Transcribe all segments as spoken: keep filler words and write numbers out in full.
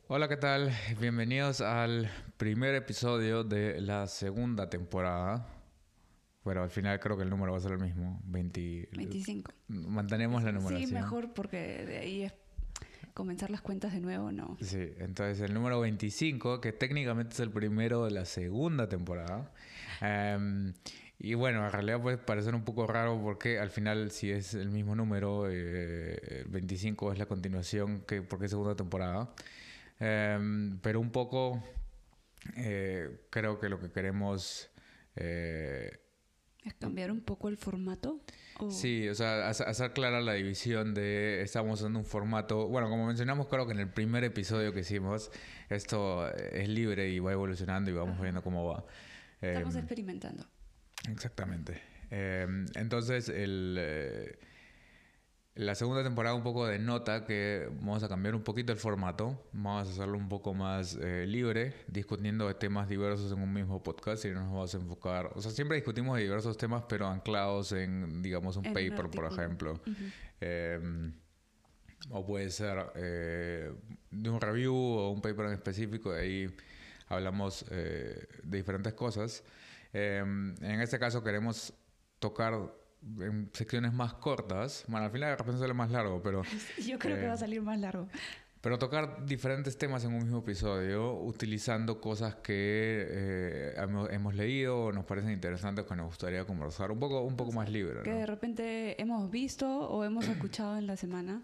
Hola, ¿qué tal? Bienvenidos al primer episodio de la segunda temporada. Pero al final creo que el número va a ser el mismo, veinte. veinticinco. Mantenemos la numeración. Sí, mejor porque de ahí es comenzar las cuentas de nuevo, no. Sí, entonces el número veinticinco, que técnicamente es el primero de la segunda temporada. Um, y bueno, en realidad puede parecer un poco raro porque al final si es el mismo número, eh, veinticinco es la continuación, que porque es segunda temporada. Um, pero un poco eh, creo que lo que queremos... Eh, ¿Es cambiar un poco el formato? ¿O? Sí, o sea, hacer clara la división de estamos usando un formato. Bueno, como mencionamos, creo que en el primer episodio que hicimos, esto es libre y va evolucionando y vamos Ajá. viendo cómo va. Estamos eh, experimentando. Exactamente. Eh, entonces, el, eh, la segunda temporada un poco denota que vamos a cambiar un poquito el formato. Vamos a hacerlo un poco más eh, libre, discutiendo de temas diversos en un mismo podcast y no nos vamos a enfocar... O sea, siempre discutimos de diversos temas, pero anclados en, digamos, un en paper, un por ejemplo. Uh-huh. eh, o puede ser eh, de un review o un paper en específico. De ahí hablamos eh, de diferentes cosas. Eh, en este caso queremos tocar... en secciones más cortas. Bueno, al final de repente sale más largo, pero... Yo creo eh, que va a salir más largo. Pero tocar diferentes temas en un mismo episodio, utilizando cosas que eh, hemos, hemos leído o nos parecen interesantes, que nos gustaría conversar. Un poco, un poco o sea, más libre, que ¿no? de repente hemos visto o hemos escuchado en la semana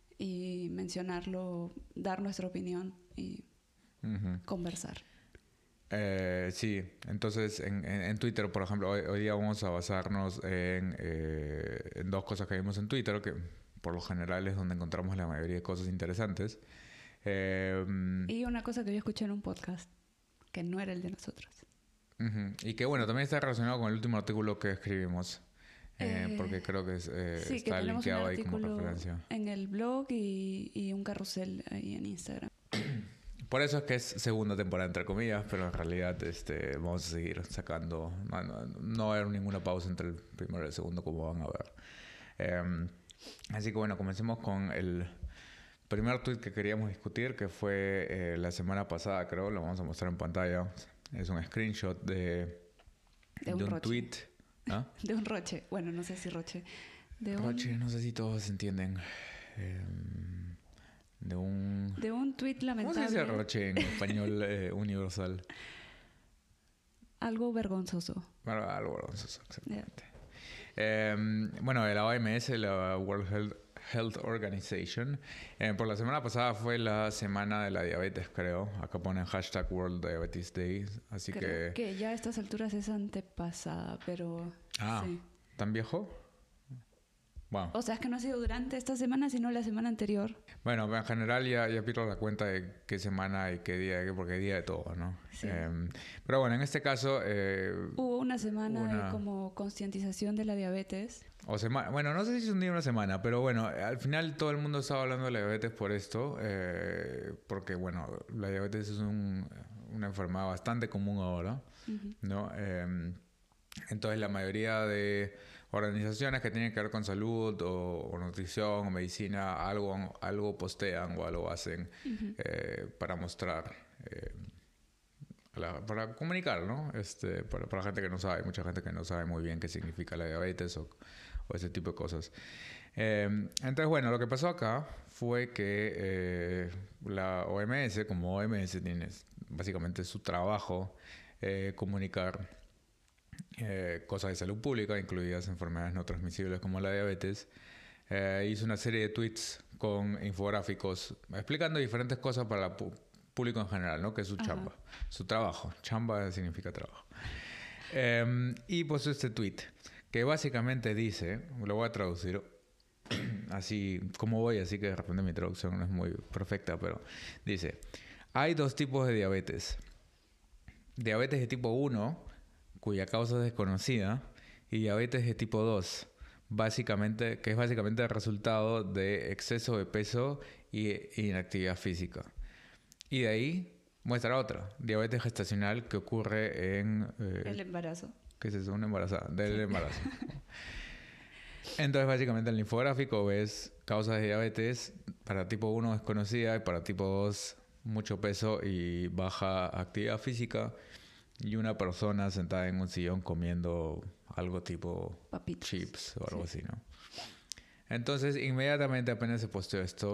y mencionarlo, dar nuestra opinión y uh-huh. conversar. Eh, sí, entonces en, en, en Twitter, por ejemplo, hoy, hoy día vamos a basarnos en, eh, en dos cosas que vimos en Twitter, que por lo general es donde encontramos la mayoría de cosas interesantes. Eh, y una cosa que yo escuché en un podcast, que no era el de nosotros. Uh-huh. Y que bueno, también está relacionado con el último artículo que escribimos, eh, eh, porque creo que es, eh, sí, está que linkeado ahí como referencia. En el blog y, y un carrusel ahí en Instagram. Por eso es que es segunda temporada, entre comillas, pero en realidad este, vamos a seguir sacando... No, no, no va a haber ninguna pausa entre el primero y el segundo, como van a ver. Eh, así que bueno, comencemos con el primer tweet que queríamos discutir, que fue eh, la semana pasada, creo. Lo vamos a mostrar en pantalla. Es un screenshot de, de un, de un roche. tweet. ¿Ah? De un roche. Bueno, no sé si roche. De roche, un... no sé si todos entienden. Eh, De un... De un tuit lamentable. ¿Cómo se dice roche en español eh, universal? Algo vergonzoso. Bueno, algo vergonzoso, exactamente. Yeah. Eh, bueno, de la O M S, la World Health, Health Organization. Eh, por la semana pasada fue la semana de la diabetes, creo. Acá ponen hashtag World Diabetes Day. Así creo que... que ya a estas alturas es antepasada, pero... Ah, sí. ¿Tan viejo? Wow. O sea, es que no ha sido durante esta semana, sino la semana anterior. Bueno, en general ya, ya pierdo la cuenta de qué semana y qué día, porque hay día de todo, ¿no? Sí. Eh, pero bueno, en este caso... Eh, Hubo una semana una... de como concientización de la diabetes. O semana, bueno, no sé si es un día o una semana, pero bueno, al final todo el mundo estaba hablando de la diabetes por esto, eh, porque bueno, la diabetes es un, una enfermedad bastante común ahora, uh-huh. ¿no? Eh, entonces la mayoría de organizaciones que tienen que ver con salud o, o nutrición o medicina, algo, algo postean o algo hacen uh-huh. eh, para mostrar, eh, la, para comunicar, ¿no? Este, para, para gente que no sabe, mucha gente que no sabe muy bien qué significa la diabetes o, o ese tipo de cosas. Eh, entonces, bueno, lo que pasó acá fue que eh, la O M S, como O M S, tiene básicamente su trabajo eh, comunicar Eh, cosas de salud pública, incluidas enfermedades no transmisibles como la diabetes, eh, hizo una serie de tweets con infográficos explicando diferentes cosas para el pu- público en general, ¿no? Que es su chamba, Ajá. su trabajo. Chamba significa trabajo. Eh, y puso este tweet que básicamente dice, lo voy a traducir así como voy, así que de repente mi traducción no es muy perfecta, pero dice: hay dos tipos de diabetes. Diabetes de tipo uno, cuya causa es desconocida, y diabetes de tipo dos, básicamente, que es básicamente el resultado de exceso de peso y inactividad física. Y de ahí muestra otra, diabetes gestacional, que ocurre en... Eh, el embarazo. ¿Qué es eso? Una embarazada, del sí. embarazo. Entonces, básicamente, en el infográfico ves causas de diabetes para tipo uno desconocida y para tipo dos mucho peso y baja actividad física y una persona sentada en un sillón comiendo algo tipo Papitas. chips o algo Sí. así, ¿no? Entonces, inmediatamente apenas se posteó esto,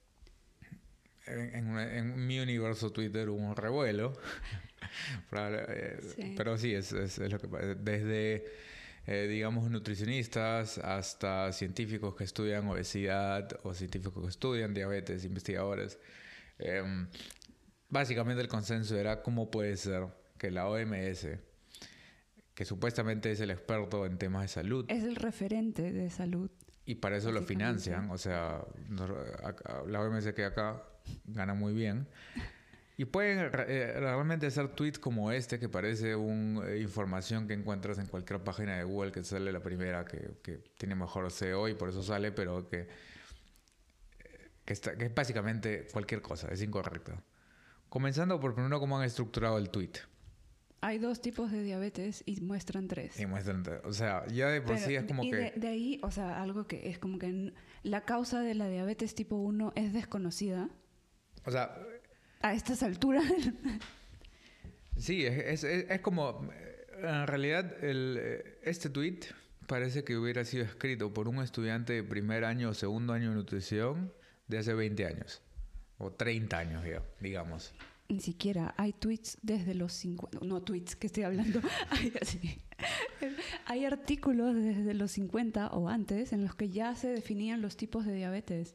en, en, una- en mi universo Twitter hubo un revuelo. Probable- eh, Sí. Pero sí, es, es, es lo que pasa. Desde, eh, digamos, nutricionistas hasta científicos que estudian obesidad o científicos que estudian diabetes, investigadores. Em, básicamente el consenso era cómo puede ser que la O M S, que supuestamente es el experto en temas de salud, Es el referente de salud. y para eso lo Básicamente. financian, o sea, no- acá- la O M S que acá gana muy bien. Y pueden re- eh, realmente hacer tweets como este, que parece una información que encuentras en cualquier página de Google, que sale la primera, que, que tiene mejor S E O y por eso sale, pero que, que, está, que es básicamente cualquier cosa, es incorrecto. Comenzando por primero cómo han estructurado el tweet. Hay dos tipos de diabetes y muestran tres. Y muestran, o sea, ya de por Pero sí es como y que... de, de ahí, o sea, algo que es como que n- la causa de la diabetes tipo uno es desconocida O sea, a estas alturas. sí, es, es, es como... En realidad, el, eh, este tweet parece que hubiera sido escrito por un estudiante de primer año o segundo año de nutrición de hace veinte años. O treinta años, ya, digamos. Ni siquiera hay tweets desde los cincuenta. No tweets, que estoy hablando. Hay, así. Hay artículos desde los cincuenta o antes en los que ya se definían los tipos de diabetes.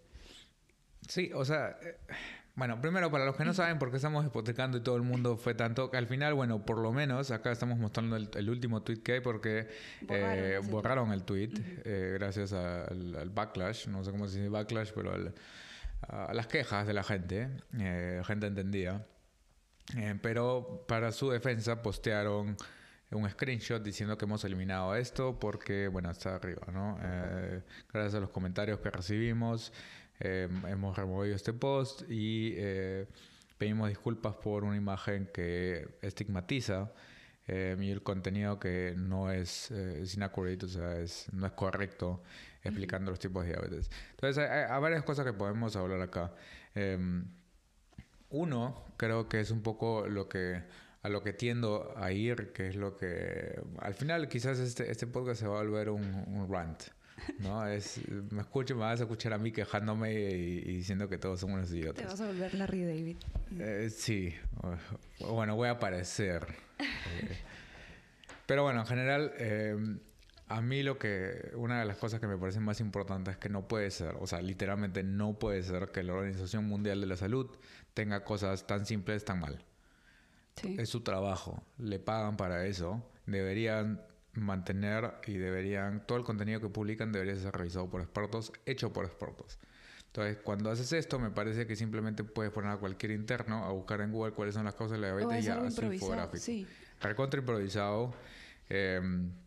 Sí, o sea... eh, Bueno, primero, para los que no saben por qué estamos hipotecando y todo el mundo fue tanto, que al final, bueno, por lo menos acá estamos mostrando el, el último tweet que hay porque Borraron eh, ese borraron el tweet eh, gracias a- al, al backlash, no sé cómo se dice backlash, pero al- a las quejas de la gente, eh, gente entendida. Eh, pero para su defensa postearon un screenshot diciendo que hemos eliminado esto porque, bueno, está arriba, ¿no? Eh, gracias a los comentarios que recibimos, eh, hemos removido este post y eh, pedimos disculpas por una imagen que estigmatiza eh, y el contenido que no es, eh, es inaccurate, o sea, es, no es correcto explicando los tipos de diabetes. Entonces, hay, hay varias cosas que podemos hablar acá. Eh, uno, creo que es un poco lo que a lo que tiendo a ir, que es lo que... Al final quizás este, este podcast se va a volver un, un rant, ¿no? Es, me escucho, me vas a escuchar a mí quejándome y, y diciendo que todos somos unos Te idiotas. vas a volver Larry David. Eh, sí, o- bueno, voy a aparecer. Eh, Pero bueno, en general, eh, a mí lo que... Una de las cosas que me parecen más importantes es que no puede ser, o sea, literalmente no puede ser que la Organización Mundial de la Salud tenga cosas tan simples tan mal. Sí. Es su trabajo, le pagan para eso, deberían mantener y deberían, todo el contenido que publican debería ser revisado por expertos, hecho por expertos. Entonces, cuando haces esto, me parece que simplemente puedes poner a cualquier interno a buscar en Google cuáles son las causas de la O diabetes es y ya algo a su improvisado. infográfico. Sí. Recontra improvisado. Eh,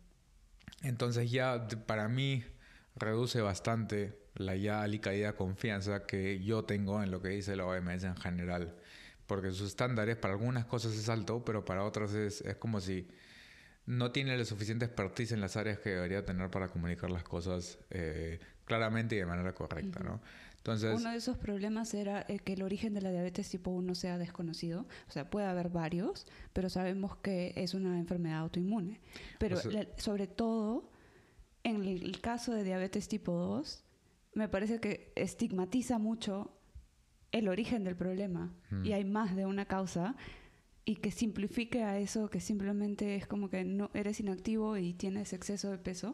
entonces ya de- para mí reduce bastante la ya alicaída confianza que yo tengo en lo que dice la O M S en general. Porque sus estándares para algunas cosas es alto, pero para otras es, es como si no tiene la suficiente expertise en las áreas que debería tener para comunicar las cosas eh, claramente y de manera correcta, ¿no? Entonces, Uno de esos problemas era eh, que el origen de la diabetes tipo uno sea desconocido. O sea, puede haber varios, pero sabemos que es una enfermedad autoinmune. Pero O sea- la- sobre todo, en el, el caso de diabetes tipo dos, me parece que estigmatiza mucho el origen del problema. Mm. Y hay más de una causa. Y que simplifique a eso, que simplemente es como que no eres inactivo y tienes exceso de peso.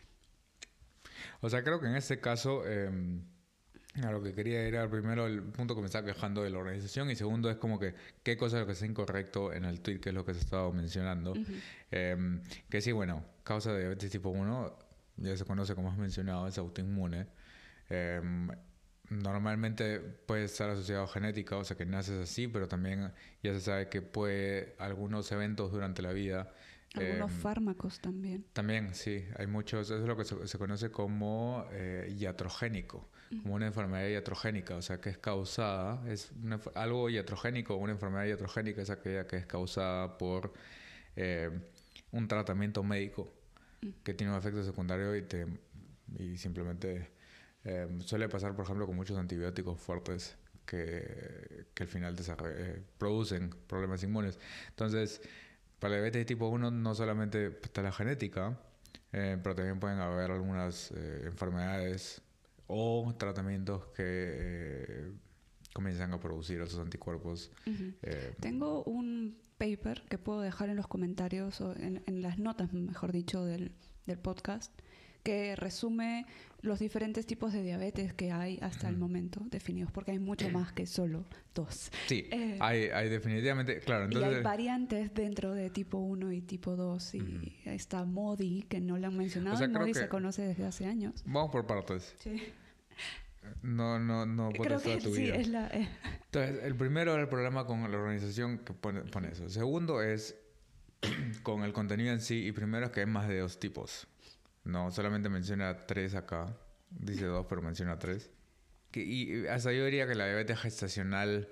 o sea, creo que en este caso, eh, a lo que quería era primero el punto que me estaba quejando de la organización y segundo es como que qué cosa es lo que está incorrecto en el tweet, que es lo que se estaba mencionando. Ujú. Eh, que sí, bueno, causa de diabetes tipo uno, ya se conoce como has mencionado, es autoinmune. Eh, normalmente puede estar asociado a genética, o sea que naces así, pero también ya se sabe que puede algunos eventos durante la vida. Algunos eh, fármacos también. También, sí, hay muchos, eso es lo que se, se conoce como eh, iatrogénico, como una enfermedad iatrogénica, o sea que es causada, es una enf- algo iatrogénico, una enfermedad iatrogénica es aquella que es causada por eh, un tratamiento médico que tiene un efecto secundario y, te, y simplemente eh, suele pasar, por ejemplo, con muchos antibióticos fuertes que, que al final eh, producen problemas inmunes. Entonces, para la diabetes de tipo uno no solamente está la genética, eh, pero también pueden haber algunas eh, enfermedades o tratamientos que eh, comienzan a producir esos anticuerpos. Uh-huh. Eh, Tengo un paper que puedo dejar en los comentarios o en, en las notas, mejor dicho, del, del podcast, que resume los diferentes tipos de diabetes que hay hasta uh-huh. el momento definidos, porque hay mucho más que solo dos. Sí, eh, hay, hay definitivamente, claro. Entonces, y hay variantes dentro de tipo uno y tipo dos, y uh-huh. está MODY, que no lo han mencionado, o sea, MODY se conoce desde hace años. Vamos por partes. Sí. No, no, no Creo que tu sí, vida. es la... Eh. Entonces, el primero es el problema con la organización que pone, pone eso. El segundo es con el contenido en sí, y primero es que hay más de dos tipos. No, solamente menciona tres acá. Dice dos, pero menciona tres. Que, y hasta yo diría que la diabetes gestacional...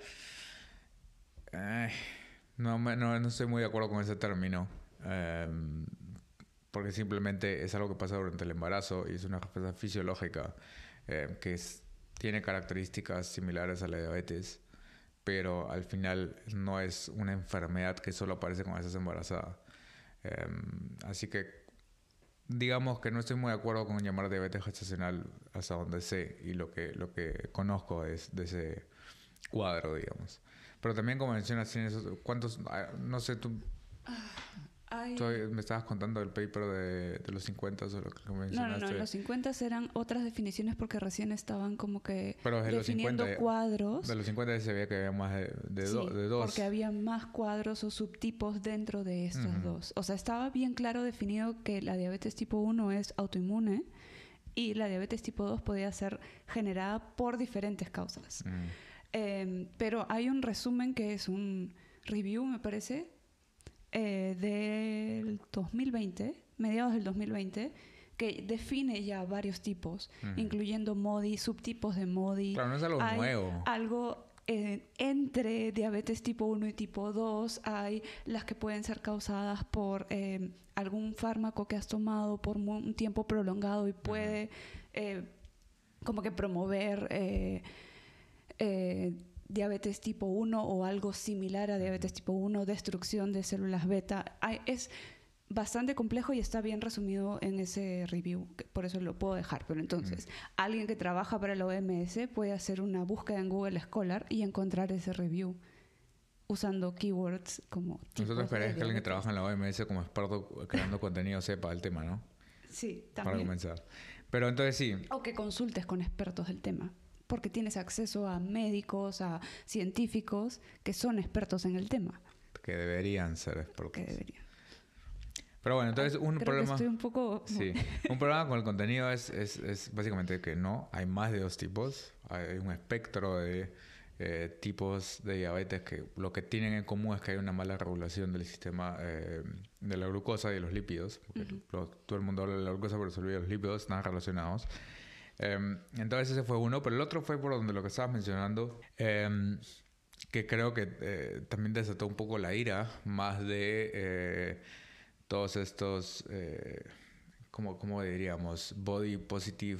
Eh, no, no, no estoy muy de acuerdo con ese término. Eh, porque simplemente es algo que pasa durante el embarazo y es una respuesta fisiológica eh, que es, tiene características similares a la diabetes, pero al final no es una enfermedad que solo aparece cuando estás embarazada. Eh, así que digamos que no estoy muy de acuerdo con llamar diabetes gestacional hasta donde sé y lo que, lo que conozco es de ese cuadro, digamos. Pero también, como mencionas, tienes ¿cuántos? No sé, tú... Ay. Tú me estabas contando del paper de, de los cincuenta o lo que mencionaste. No, no, no. Los cincuenta eran otras definiciones porque recién estaban como que Pero de definiendo los cincuenta, cuadros. De los cincuenta se veía que había más de, de, sí, do, de dos. porque había más cuadros o subtipos dentro de estos uh-huh. dos. O sea, estaba bien claro definido que la diabetes tipo uno es autoinmune y la diabetes tipo dos podía ser generada por diferentes causas. Uh-huh. Eh, pero hay un resumen que es un review, me parece, Eh, del dos mil veinte, mediados del dos mil veinte, que define ya varios tipos, uh-huh. incluyendo MODY, subtipos de MODY. Claro, no es algo hay nuevo. Algo eh, entre diabetes tipo uno y tipo dos, hay las que pueden ser causadas por eh, algún fármaco que has tomado por un tiempo prolongado y puede uh-huh. eh, como que promover... Eh, eh, diabetes tipo uno o algo similar a diabetes tipo uno, destrucción de células beta. Hay, es bastante complejo y está bien resumido en ese review, por eso lo puedo dejar. Pero entonces, mm. alguien que trabaja para la O M S puede hacer una búsqueda en Google Scholar y encontrar ese review usando keywords como... Nosotros esperamos que alguien que trabaja en la O M S como experto creando contenido sepa el tema, ¿no? Sí, también. Para comenzar. Pero entonces sí. O que consultes con expertos del tema, porque tienes acceso a médicos, a científicos que son expertos en el tema. Que deberían ser expertos. Que deberían. Pero bueno, entonces un Creo problema... que estoy un poco... Sí, un problema con el contenido es, es, es básicamente que no, hay más de dos tipos. Hay un espectro de eh, tipos de diabetes que lo que tienen en común es que hay una mala regulación del sistema eh, de la glucosa y de los lípidos. Porque uh-huh. lo, todo el mundo habla de la glucosa, pero se olvida de los lípidos, están relacionados. Um, entonces ese fue uno, pero el otro fue por donde lo que estabas mencionando, um, que creo que eh, también desató un poco la ira más de eh, todos estos, eh, como, como diríamos, body positive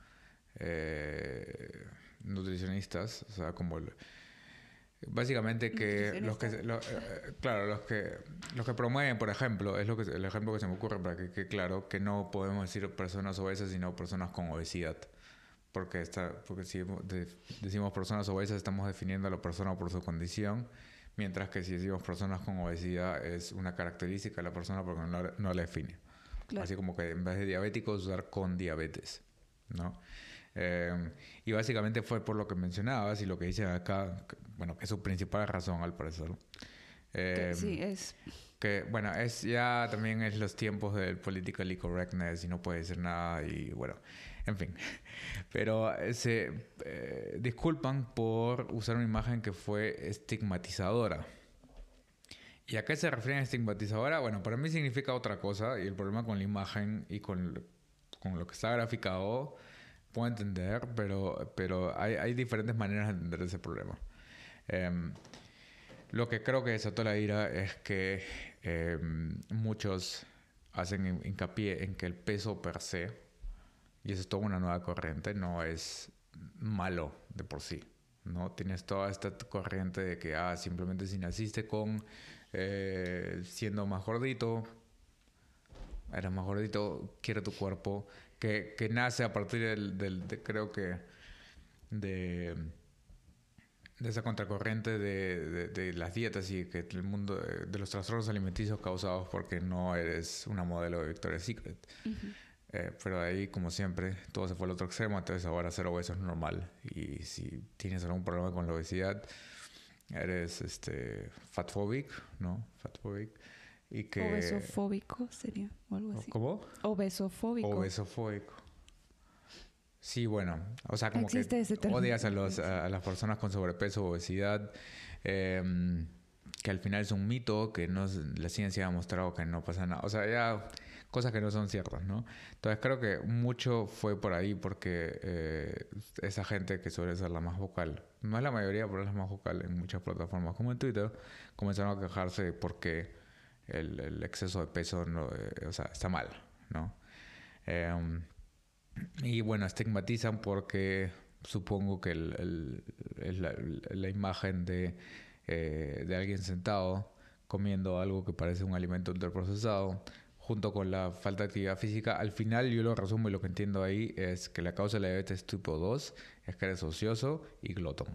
eh, nutricionistas, o sea, como el, básicamente que los que lo, eh, claro los que los que promueven, por ejemplo, es lo que el ejemplo que se me ocurre para que quede claro que no podemos decir personas obesas sino personas con obesidad, porque está porque si de, decimos personas obesas estamos definiendo a la persona por su condición, mientras que si decimos personas con obesidad es una característica de la persona porque no, no la define. Claro. Así como que en vez de diabéticos usar con diabetes, ¿no? Eh, y básicamente fue por lo que mencionabas y lo que dicen acá, que, bueno, que es su principal razón al parecer. Eh, que sí, es... Que, bueno, es ya también es los tiempos del politically correctness y no puede decir nada y, bueno, en fin. Pero se eh, disculpan por usar una imagen que fue estigmatizadora. ¿Y a qué se refieren a estigmatizadora? Bueno, para mí significa otra cosa y el problema con la imagen y con, con lo que está graficado... Puedo entender, pero, pero hay, hay diferentes maneras de entender ese problema. Eh, lo que creo que desató la ira es que eh, muchos hacen hincapié en que el peso per se, y eso es toda una nueva corriente, no es malo de por sí, ¿no? Tienes toda esta corriente de que, ah, simplemente si naciste con, eh, siendo más gordito, eres más gordito, quiere tu cuerpo, que, que nace a partir del, del de, creo que, de, de esa contracorriente de, de, de las dietas y que el mundo, de, de los trastornos alimenticios causados porque no eres una modelo de Victoria's Secret. Uh-huh. Eh, pero ahí, como siempre, todo se fue al otro extremo, entonces ahora ser obeso es normal. Y si tienes algún problema con la obesidad, eres este, fatphobic, ¿no? Fatphobic. Y que... Obesofóbico sería, o algo así. ¿Cómo? Obesofóbico. Obesofóbico. Sí, bueno, o sea, como Existe que ese término. odias a, los, a, a las personas con sobrepeso o obesidad, eh, que al final es un mito, que no, la ciencia ha mostrado que no pasa nada. O sea, ya... cosas que no son ciertas, ¿no? Entonces creo que mucho fue por ahí porque eh, esa gente que suele ser la más vocal, no es la mayoría, pero es la más vocal en muchas plataformas como en Twitter, comenzaron a quejarse porque el, el exceso de peso no, eh, o sea, está mal, ¿no? Eh, y bueno, estigmatizan porque supongo que el, el, el, la, la imagen de, eh, de alguien sentado comiendo algo que parece un alimento ultraprocesado junto con la falta de actividad física, al final yo lo resumo y lo que entiendo ahí es que la causa de la diabetes tipo dos es que eres ocioso y glotón.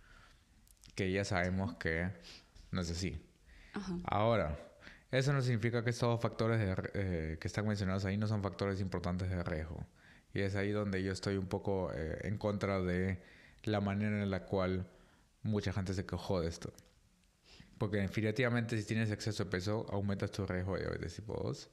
Que ya sabemos que no es así. Ajá. Ahora, eso no significa que estos factores de, eh, que están mencionados ahí no son factores importantes de riesgo. Y es ahí donde yo estoy un poco eh, en contra de la manera en la cual mucha gente se quejó de esto. Porque definitivamente si tienes exceso de peso, aumentas tu riesgo de diabetes tipo dos.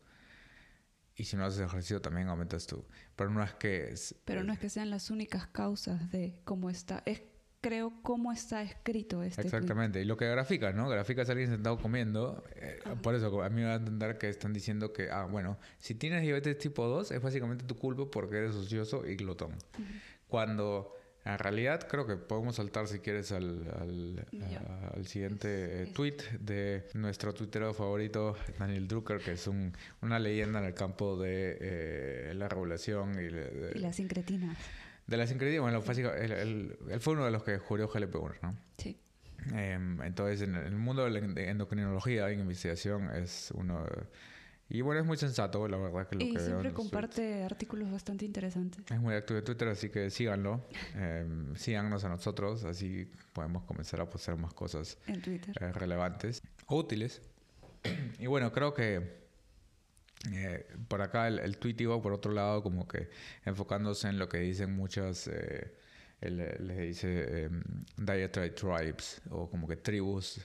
Y si no haces ejercicio también aumentas tú. Pero no es que... Es, Pero no es que sean las únicas causas de cómo está... Es, creo, cómo está escrito este Exactamente. Tweet. Y lo que grafica, ¿no? Grafica es alguien sentado comiendo. Eh, por eso a mí me va a entender que están diciendo que... Ah, bueno, si tienes diabetes tipo dos es básicamente tu culpa porque eres ocioso y glotón. Uh-huh. Cuando... En realidad, creo que podemos saltar, si quieres, al, al, a, al siguiente es, es. tweet de nuestro tuitero favorito, Daniel Drucker, que es un, una leyenda en el campo de eh, la regulación y, de, y las sincretinas. De las sincretinas, bueno, sí. él, él, él fue uno de los que descubrió G L P uno, ¿no? Sí. Eh, entonces, en el mundo de la endocrinología y investigación es uno... Y bueno, es muy sensato, la verdad. Que lo y que siempre veo comparte tweets. artículos bastante interesantes. Es muy activo en Twitter, así que síganlo. Eh, síganos a nosotros, así podemos comenzar a postear más cosas en Twitter. Eh, relevantes, útiles. Y bueno, creo que eh, por acá el, el tweet iba por otro lado, como que enfocándose en lo que dicen muchas... Eh, él, les dice eh, dietary tribes, o como que tribus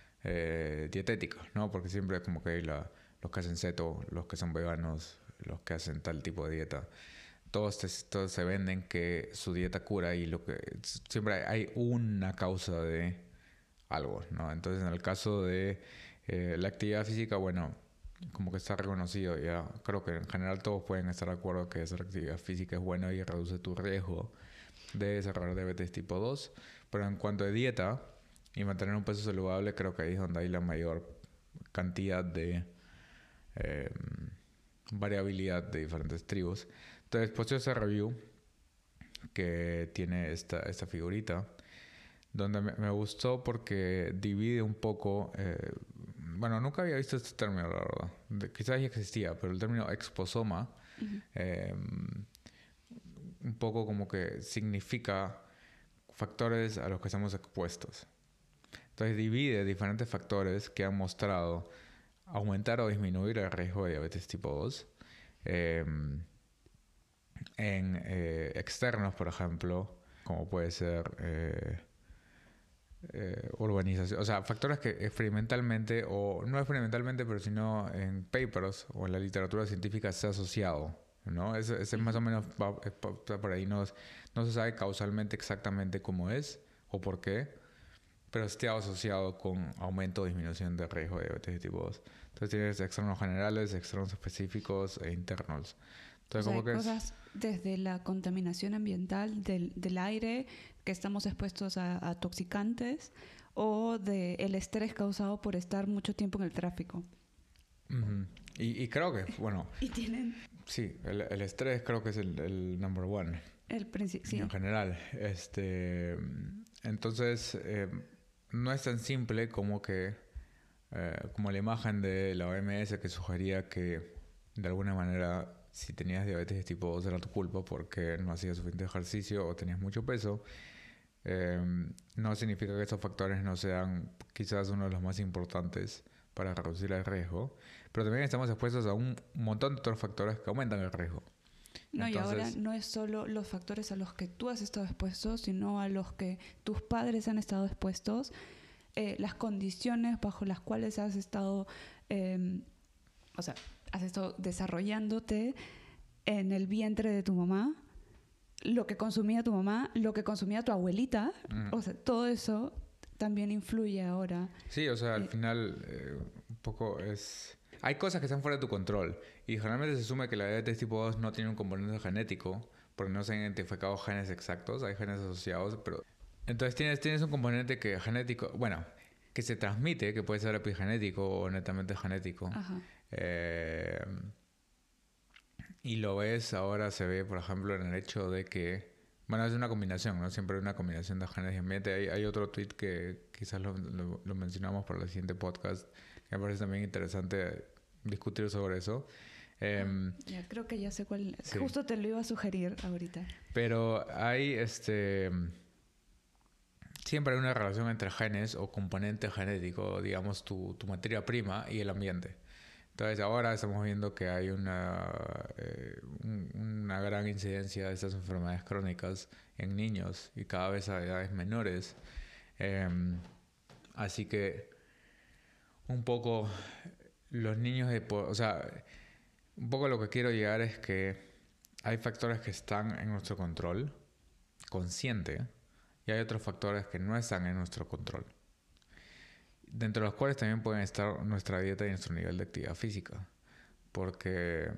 eh, dietéticas, ¿no? Porque siempre es como que hay la... los que hacen keto, los que son veganos, los que hacen tal tipo de dieta, todos, te, todos se venden que su dieta cura y lo que siempre hay, hay una causa de algo, ¿no? Entonces, en el caso de eh, la actividad física, bueno, como que está reconocido ya. Creo que en general todos pueden estar de acuerdo que hacer actividad física es buena y reduce tu riesgo de desarrollar diabetes tipo dos. Pero en cuanto a dieta y mantener un peso saludable, creo que ahí es donde hay la mayor cantidad de Eh, variabilidad de diferentes tribus. Entonces, pues ese review que tiene esta, esta figurita, donde me, me gustó porque divide un poco, eh, bueno, nunca había visto este término, la verdad. De, quizás ya existía, pero el término exposoma, uh-huh. eh, un poco como que significa factores a los que estamos expuestos. Entonces divide diferentes factores que han mostrado aumentar o disminuir el riesgo de diabetes tipo dos eh, en eh, externos, por ejemplo, como puede ser eh, eh, urbanización, o sea, factores que experimentalmente, o no experimentalmente, pero sino en papers o en la literatura científica se ha asociado, ¿no? Ese, ese más o menos va, va por ahí, no, no se sabe causalmente exactamente cómo es o por qué, pero está asociado con aumento o disminución de riesgo de diabetes de tipo dos. Entonces tienes externos generales, externos específicos e internos. Entonces, o sea, como que cosas es... desde la contaminación ambiental del, del aire, que estamos expuestos a, a toxicantes, o del estrés causado por estar mucho tiempo en el tráfico. Uh-huh. Y, y creo que, bueno... y tienen... Sí, el, el estrés creo que es el, el number one. El principio, sí. En general. Este... entonces, eh, no es tan simple como que, eh, como la imagen de la O M S que sugería que, de alguna manera, si tenías diabetes de tipo dos era tu culpa porque no hacías suficiente ejercicio o tenías mucho peso. Eh, no significa que estos factores no sean quizás uno de los más importantes para reducir el riesgo, pero también estamos expuestos a un montón de otros factores que aumentan el riesgo. No, Entonces, y ahora no es solo los factores a los que tú has estado expuesto, sino a los que tus padres han estado expuestos, eh, las condiciones bajo las cuales has estado, eh, o sea, has estado desarrollándote en el vientre de tu mamá, lo que consumía tu mamá, lo que consumía tu abuelita, mm. o sea, todo eso también influye ahora. Sí, o sea, al eh, final eh, un poco es... Hay cosas que están fuera de tu control y generalmente se asume que la diabetes tipo dos no tiene un componente genético porque no se han identificado genes exactos, hay genes asociados, pero... Entonces tienes, tienes un componente que genético, bueno, que se transmite, que puede ser epigenético o netamente genético. Ajá. Eh, y lo ves, ahora se ve, por ejemplo, en el hecho de que, bueno, es una combinación, ¿no? Siempre hay una combinación de genes y ambiente. Hay, hay otro tweet que quizás lo, lo, lo mencionamos para el siguiente podcast, que me parece también interesante discutir sobre eso. Eh, ya, creo que ya sé cuál. Sí. Justo te lo iba a sugerir ahorita. Pero hay, este... Siempre hay una relación entre genes o componente genético, digamos, tu, tu materia prima y el ambiente. Entonces ahora estamos viendo que hay una, eh, un, una gran incidencia de estas enfermedades crónicas en niños y cada vez a edades menores. Eh, así que un poco los niños, de, o sea, un poco lo que quiero llegar es que hay factores que están en nuestro control consciente y hay otros factores que no están en nuestro control, dentro de los cuales también pueden estar nuestra dieta y nuestro nivel de actividad física. Porque,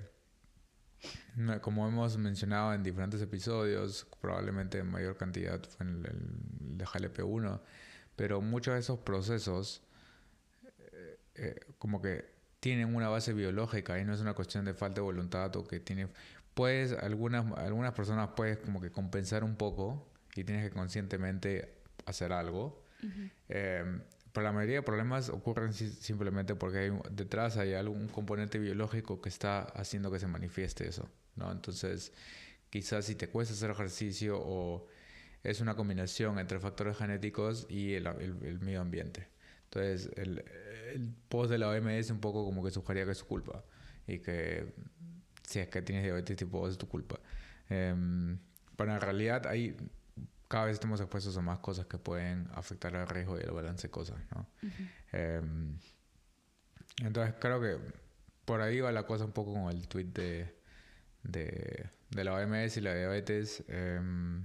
como hemos mencionado en diferentes episodios, probablemente en mayor cantidad fue en el de G L P uno, pero muchos de esos procesos eh, eh, como que tienen una base biológica y no es una cuestión de falta de voluntad o que tiene... Puedes, algunas, algunas personas puedes como que compensar un poco y tienes que conscientemente hacer algo. Uh-huh. Eh, pero la mayoría de problemas ocurren si, simplemente porque hay, detrás hay algún componente biológico que está haciendo que se manifieste eso, ¿no? Entonces, quizás si te cuesta hacer ejercicio o es una combinación entre factores genéticos y el, el, el medio ambiente. Entonces, el, el post de la O M S un poco como que sugería que es tu culpa y que si es que tienes diabetes tipo dos es tu culpa. Eh, pero en realidad hay... Cada vez estamos expuestos a más cosas que pueden afectar el riesgo y el balance de cosas, ¿no? Uh-huh. Eh, entonces creo que por ahí va la cosa un poco con el tweet de, de, de la O M S y la diabetes. Eh,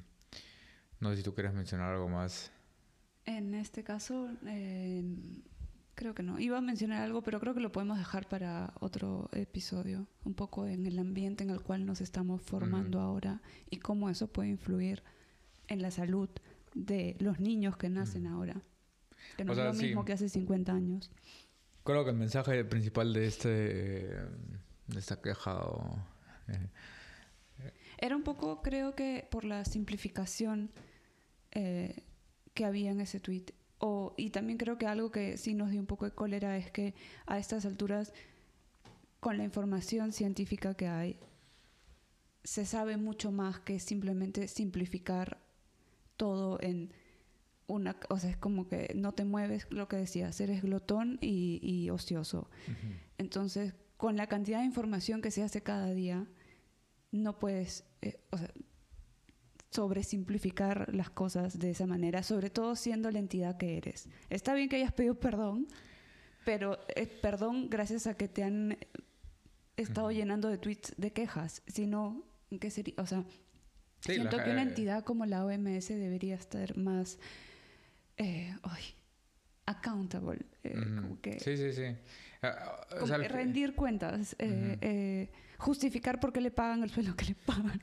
no sé si tú quieres mencionar algo más. En este caso, eh, creo que no. Iba a mencionar algo, pero creo que lo podemos dejar para otro episodio. Un poco en el ambiente en el cual nos estamos formando uh-huh. ahora y cómo eso puede influir en la salud de los niños que nacen mm. ahora. Que no o sea, es lo mismo sí. que hace cincuenta años. Creo que el mensaje principal de este de esta queja o, eh, era un poco, creo que por la simplificación eh, que había en ese tweet. O, y también creo que algo que sí nos dio un poco de cólera es que a estas alturas, con la información científica que hay, se sabe mucho más que simplemente simplificar todo en una... O sea, es como que no te mueves, lo que decías, eres glotón y, y ocioso. Uh-huh. Entonces, con la cantidad de información que se hace cada día, no puedes, eh, o sea, sobresimplificar las cosas de esa manera, sobre todo siendo la entidad que eres. Está bien que hayas pedido perdón, pero es perdón gracias a que te han estado uh-huh. llenando de tweets de quejas, sino, ¿qué sería? O sea... Sí, siento la, que una entidad como la O M S debería estar más eh, ay, accountable. Eh, uh-huh. como que, sí, sí, sí. Uh, como o sea, que rendir cuentas, eh, uh-huh. eh, justificar por qué le pagan el sueldo que le pagan.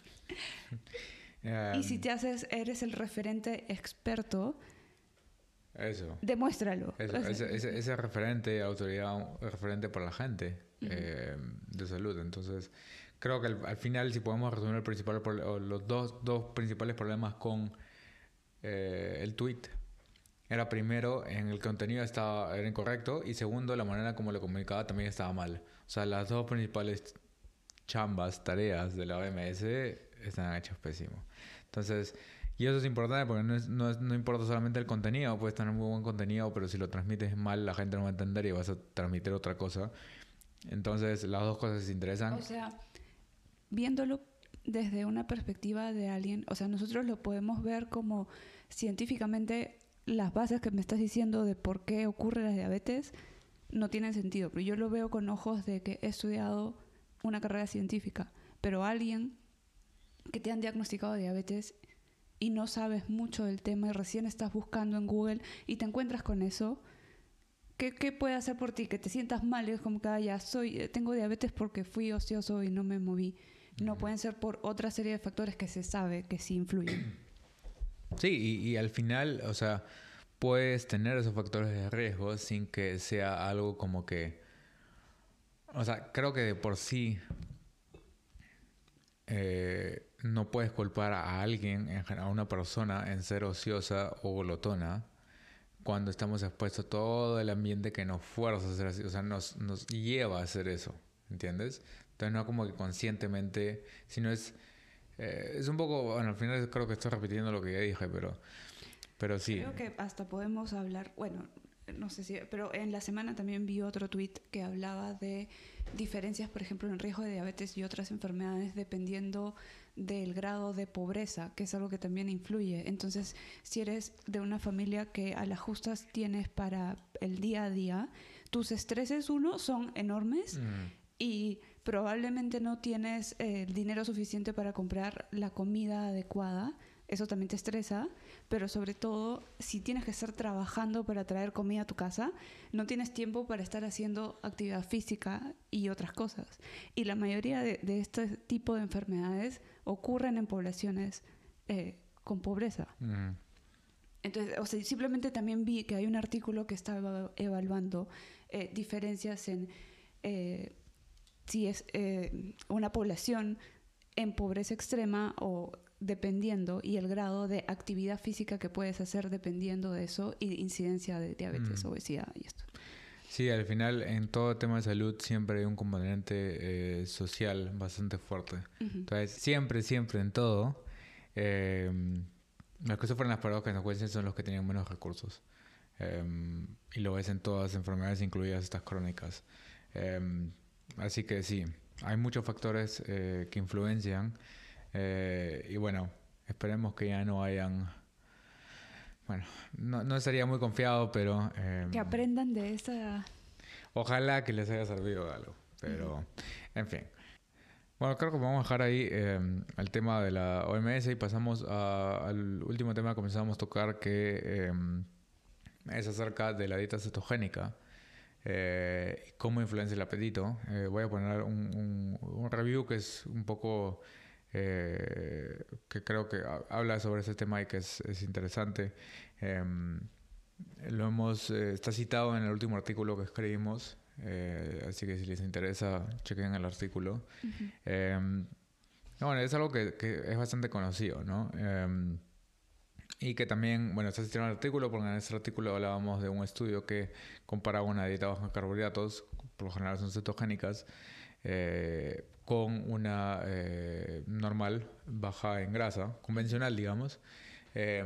um, y si te haces, eres el referente experto, eso. Demuéstralo. Eso, ese, ese, ese referente, autoridad, referente para la gente uh-huh. eh, de salud. Entonces... Creo que al, al final, si podemos resumir el principal, o los dos, dos principales problemas con eh, el tweet era primero en el contenido estaba, era incorrecto y segundo la manera como lo comunicaba también estaba mal. O sea, las dos principales chambas, tareas de la O M S están hechas pésimo. Entonces, y eso es importante porque no, es, no, es, no importa solamente el contenido, puedes tener muy buen contenido, pero si lo transmites mal la gente no va a entender y vas a transmitir otra cosa. Entonces, las dos cosas se interesan. O sea, viéndolo desde una perspectiva de alguien, o sea, nosotros lo podemos ver como científicamente las bases que me estás diciendo de por qué ocurre la diabetes no tienen sentido, pero yo lo veo con ojos de que he estudiado una carrera científica, pero alguien que te han diagnosticado diabetes y no sabes mucho del tema y recién estás buscando en Google y te encuentras con eso, ¿qué, qué puede hacer por ti? Que te sientas mal, es como que ah, ya soy, tengo diabetes porque fui ocioso y no me moví. No, pueden ser por otra serie de factores que se sabe que sí influyen. Sí, y, y al final, o sea, puedes tener esos factores de riesgo sin que sea algo como que... O sea, creo que de por sí eh, no puedes culpar a alguien, a una persona, en ser ociosa o glotona cuando estamos expuestos a todo el ambiente que nos fuerza a hacer así, o sea, nos, nos lleva a hacer eso, ¿entiendes? Entonces no como que conscientemente, sino es... Eh, es un poco... Bueno, al final creo que estoy repitiendo lo que ya dije, pero, pero sí. Creo que hasta podemos hablar... Bueno, no sé si... Pero en la semana también vi otro tweet que hablaba de diferencias, por ejemplo, en riesgo de diabetes y otras enfermedades dependiendo del grado de pobreza, que es algo que también influye. Entonces, si eres de una familia que a las justas tienes para el día a día, tus estreses, uno, son enormes mm. y probablemente no tienes eh, el dinero suficiente para comprar la comida adecuada. Eso también te estresa, pero sobre todo, si tienes que estar trabajando para traer comida a tu casa, no tienes tiempo para estar haciendo actividad física y otras cosas. Y la mayoría de, de este tipo de enfermedades ocurren en poblaciones eh, con pobreza. Mm. Entonces, o sea, simplemente también vi que hay un artículo que estaba evaluando eh, diferencias en... Eh, si es eh, una población en pobreza extrema o dependiendo, y el grado de actividad física que puedes hacer dependiendo de eso y incidencia de diabetes, mm. obesidad y esto. Sí, al final en todo tema de salud siempre hay un componente eh, social bastante fuerte. Uh-huh. Entonces, siempre, siempre en todo, eh, los que sufren las peores consecuencias son los que tienen menos recursos. Eh, y lo ves en todas las enfermedades, incluidas estas crónicas. Eh, Así que sí, hay muchos factores eh, que influencian eh, y bueno, esperemos que ya no hayan... Bueno, no, no estaría muy confiado, pero... Eh, que aprendan de esa... Ojalá que les haya servido algo, pero uh-huh. en fin. Bueno, creo que vamos a dejar ahí eh, el tema de la O M S y pasamos a, al último tema que comenzamos a tocar, que eh, es acerca de la dieta cetogénica. Eh, cómo influencia el apetito. Eh, voy a poner un, un, un review que es un poco eh, que creo que habla sobre ese tema y que es, es interesante. Eh, lo hemos eh, está citado en el último artículo que escribimos, eh, así que si les interesa chequen el artículo. Uh-huh. Eh, bueno, es algo que, que es bastante conocido, ¿no? Eh, Y que también, bueno, está citado en el artículo, porque en ese artículo hablábamos de un estudio que comparaba una dieta baja en carbohidratos, por lo general son cetogénicas, eh, con una eh, normal, baja en grasa, convencional, digamos. Eh,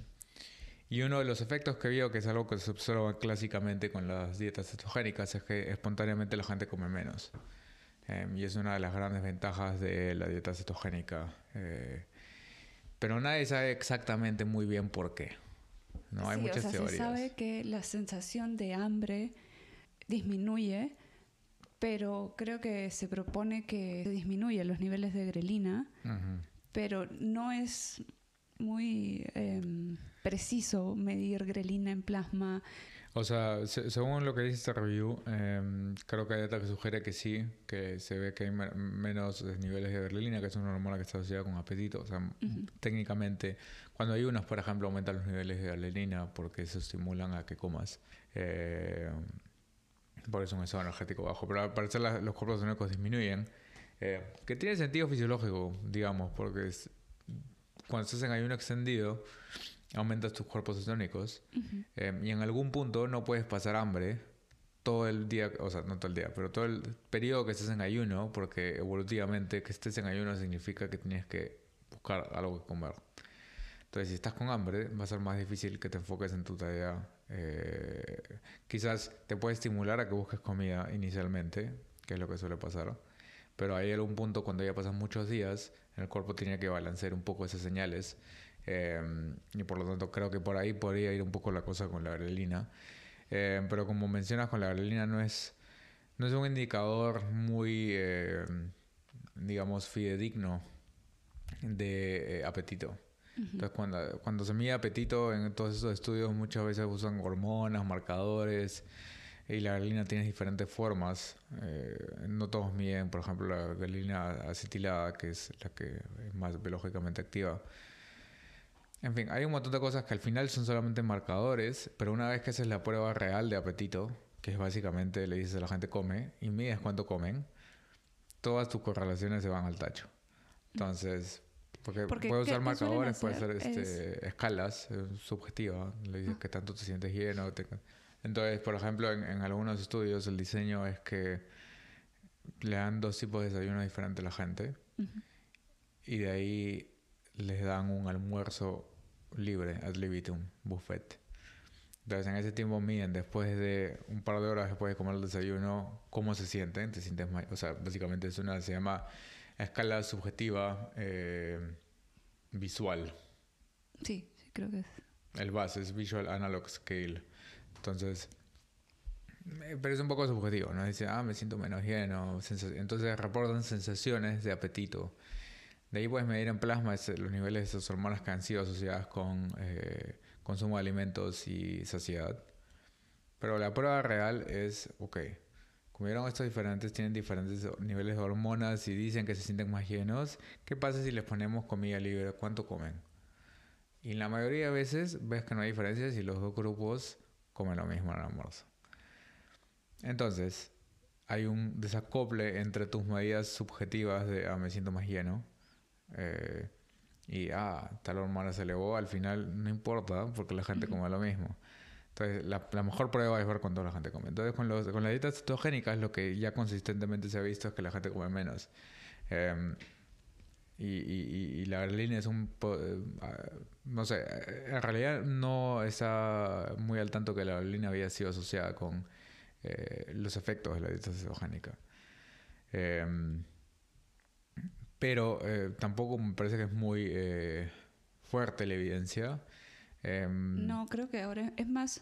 y uno de los efectos que vio, que es algo que se observa clásicamente con las dietas cetogénicas, es que espontáneamente la gente come menos. Eh, y es una de las grandes ventajas de la dieta cetogénica. Eh, Pero nadie sabe exactamente muy bien por qué. No hay sí, muchas o sea, teorías. Se sabe que la sensación de hambre disminuye, pero creo que se propone que se disminuyen los niveles de grelina, uh-huh. pero no es muy eh, preciso medir grelina en plasma. O sea, se, según lo que dice este review, eh, creo que hay data que sugiere que sí, que se ve que hay me- menos niveles de grelina, que es una hormona que está asociada con apetito. O sea, uh-huh. técnicamente, cuando hay unos, por ejemplo, aumentan los niveles de grelina porque se estimulan a que comas. Eh, por eso un estado energético bajo. Pero al parecer la, los cuerpos energéticos disminuyen, eh, que tiene sentido fisiológico, digamos, porque es, cuando se hacen ayuno extendido, aumentas tus cuerpos cetónicos. Uh-huh. Eh, y en algún punto no puedes pasar hambre todo el día, o sea, no todo el día, pero todo el periodo que estés en ayuno, porque evolutivamente que estés en ayuno significa que tienes que buscar algo que comer. Entonces, si estás con hambre, va a ser más difícil que te enfoques en tu tarea. Eh, quizás te puede estimular a que busques comida inicialmente, que es lo que suele pasar. Pero hay algún punto cuando ya pasan muchos días, el cuerpo tiene que balancear un poco esas señales. Eh, y por lo tanto, creo que por ahí podría ir un poco la cosa con la grelina. Eh, pero como mencionas, con la grelina no es, no es un indicador muy, eh, digamos, fidedigno de eh, apetito. Uh-huh. Entonces, cuando, cuando se mide apetito en todos esos estudios, muchas veces usan hormonas, marcadores, y la grelina tiene diferentes formas. Eh, no todos miden, por ejemplo, la grelina acetilada, que es la que es más biológicamente activa. En fin, hay un montón de cosas que al final son solamente marcadores, pero una vez que haces la prueba real de apetito, que es básicamente le dices a la gente come, y mides cuánto comen, todas tus correlaciones se van al tacho. Entonces... Porque, porque puede usar marcadores, puede hacer este, es... escalas eh, subjetivas. Le dices uh-huh. que tanto te sientes lleno. Te... Entonces, por ejemplo, en, en algunos estudios el diseño es que le dan dos tipos de desayuno diferentes a la gente. Uh-huh. Y de ahí les dan un almuerzo libre, ad libitum, buffet. Entonces, en ese tiempo miden, después de un par de horas después de comer el desayuno, cómo se sienten. Te sientes mal. O sea, básicamente es una, se llama... escala subjetiva eh, visual. Sí, sí, creo que es. El V A S es Visual Analog Scale. Entonces, eh, pero es un poco subjetivo, ¿no? Dice, ah, me siento menos lleno. Sensa- Entonces reportan sensaciones de apetito. De ahí puedes medir en plasma ese, los niveles de esas hormonas que han sido asociadas con eh, consumo de alimentos y saciedad. Pero la prueba real es, ok, comieron estos diferentes, tienen diferentes niveles de hormonas y dicen que se sienten más llenos. ¿Qué pasa si les ponemos comida libre? ¿Cuánto comen? Y la mayoría de veces ves que no hay diferencias y los dos grupos comen lo mismo en el almuerzo. Entonces, hay un desacople entre tus medidas subjetivas de, ah, me siento más lleno, eh, y, ah, tal hormona se elevó. Al final no importa porque la gente uh-huh. come lo mismo. Entonces, la, la mejor prueba es ver cuánto la gente come. Entonces, con, los, con las dietas cetogénicas, lo que ya consistentemente se ha visto es que la gente come menos. Eh, y, y, y la grelina es un... Uh, no sé, en realidad no está muy al tanto que la grelina había sido asociada con eh, los efectos de la dieta cetogénica. Eh, pero eh, tampoco me parece que es muy eh, fuerte la evidencia. Eh, no, creo que ahora es más,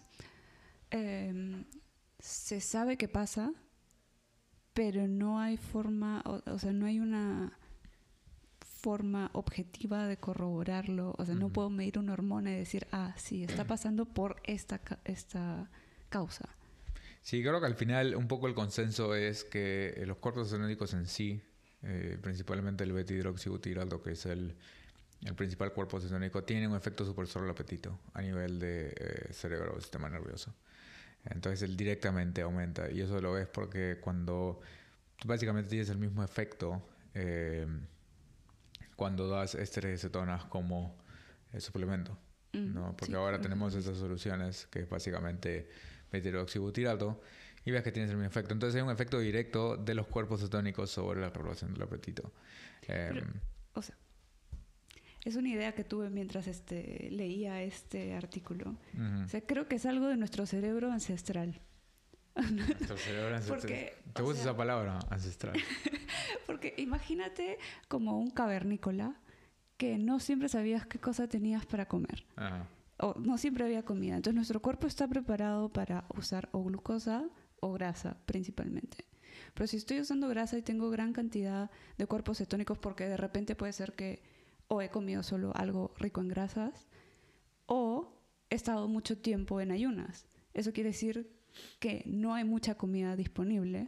eh, se sabe qué pasa, pero no hay forma, o, o sea, no hay una forma objetiva de corroborarlo. O sea, uh-huh. no puedo medir una hormona y decir, ah, sí, está pasando por esta, esta causa. Sí, creo que al final un poco el consenso es que los cuerpos cetónicos en sí, eh, principalmente el beta-hidroxibutirato, que es el El principal cuerpo cetónico, tiene un efecto supresor al apetito a nivel de eh, cerebro o sistema nervioso. Entonces él directamente aumenta. Y eso lo ves porque cuando tú básicamente tienes el mismo efecto eh, cuando das ésteres de cetonas como eh, suplemento, mm, ¿no? Porque sí, ahora uh-huh. tenemos esas soluciones que es básicamente beta-hidroxibutirato y ves que tienes el mismo efecto. Entonces hay un efecto directo de los cuerpos cetónicos sobre la regulación del apetito. Eh, Pero, o sea, es una idea que tuve mientras este, leía este artículo. Uh-huh. O sea, creo que es algo de nuestro cerebro ancestral. Nuestro cerebro ancestral. Porque, ¿te gusta sea, esa palabra, ancestral? Porque imagínate como un cavernícola que no siempre sabías qué cosa tenías para comer. Uh-huh. O no siempre había comida. Entonces nuestro cuerpo está preparado para usar o glucosa o grasa principalmente. Pero si estoy usando grasa y tengo gran cantidad de cuerpos cetónicos, porque de repente puede ser que o he comido solo algo rico en grasas, o he estado mucho tiempo en ayunas. Eso quiere decir que no hay mucha comida disponible.